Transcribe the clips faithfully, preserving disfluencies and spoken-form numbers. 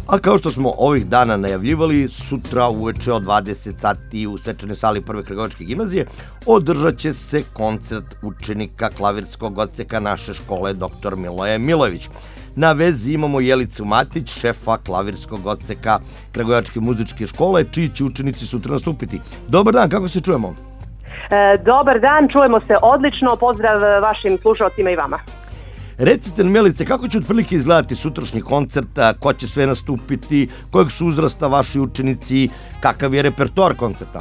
A kao što smo ovih dana najavljivali, sutra uveče od dvadeset sati u svečanoj sali Prve Kragujevačke gimnazije održat će se koncert učenika klavirskog odseka naše škole doktor Miloje Milojević. Na vezi imamo Jelicu Matić, šefa klavirskog odseka Kragujevačke muzičke škole, čiji će učenici sutra nastupiti. Dobar dan, kako se čujemo? E, dobar dan, čujemo se odlično, pozdrav vašim slušalcima i vama. Recite nam, Jelice, kako će otprilike izgledati sutrašnji koncert, ko će sve nastupiti, kojeg su uzrasta vaši učenici, kakav je repertoar koncerta?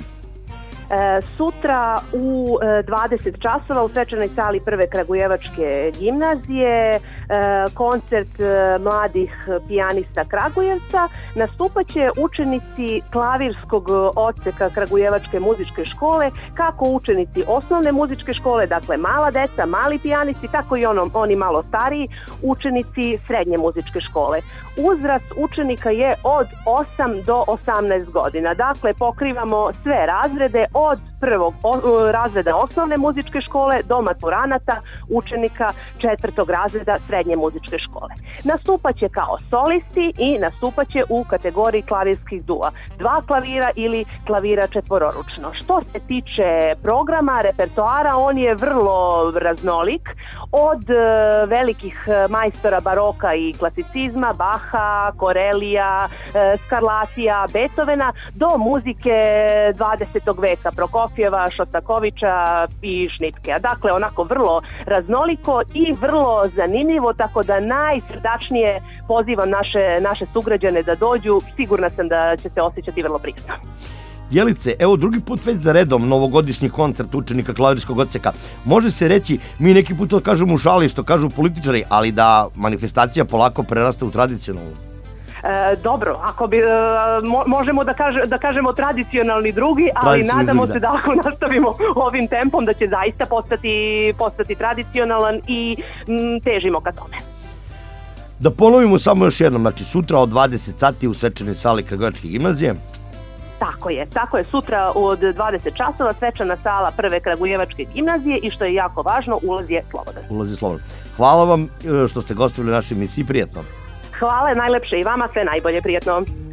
E, sutra u dvadeset časova u svečanoj sali Prve Kragujevačke gimnazije e, koncert e, mladih pijanista Kragujevca. Nastupaće učenici klavirskog odseka Kragujevačke muzičke škole, kako učenici osnovne muzičke škole, dakle mala deca, mali pijanisti, tako i ono, oni malo stariji učenici srednje muzičke škole. Uzrast učenika je od osam do osamnaest godina, dakle pokrivamo sve razrede od prvog o, razreda osnovne muzičke škole do maturanata učenika četvrtog razreda srednje muzičke škole. Nastupaće kao solisti i nastupaće u kategoriji klavirskih dua. Dva klavira ili klavira četvororučno. Što se tiče programa, repertoara, on je vrlo raznolik. Od e, velikih majstora baroka i klasicizma, Baha, Korelija, e, Skarlatija, Beethovena, do muzike dvadesetog veka, Prokofjeva, Šostakovića i Šnitkea. Dakle, onako vrlo raznoliko i vrlo zanimljivo, tako da najsrdačnije pozivam naše, naše sugrađane da dođu. Sigurna sam da će se osjećati vrlo prijatno. Jelice, evo drugi put već za redom novogodišnji koncert učenika klavirskog odseka. Može se reći, mi neki put to kažemo u šali, što kažu političari, ali da manifestacija polako prerasta u tradicionalnu. E, dobro, ako bi, e, mo, možemo da, kaže, da kažemo tradicionalni drugi, ali nadamo drugi, se da. da ako nastavimo ovim tempom da će zaista postati, postati tradicionalan i m, težimo ka tome. Da ponovimo samo još jednom, znači sutra od dvadeset sati u svečanoj sali Kragujevačke gimnazije. Tako je, tako je, sutra od dvadeset časova svečana sala Prve Kragujevačke gimnazije i što je jako važno, ulaz je slobodan. Ulaz je slobodan. Hvala vam što ste gostovali u našoj emisiji, prijatno. Hvala, najlepše i vama, sve najbolje, prijatno.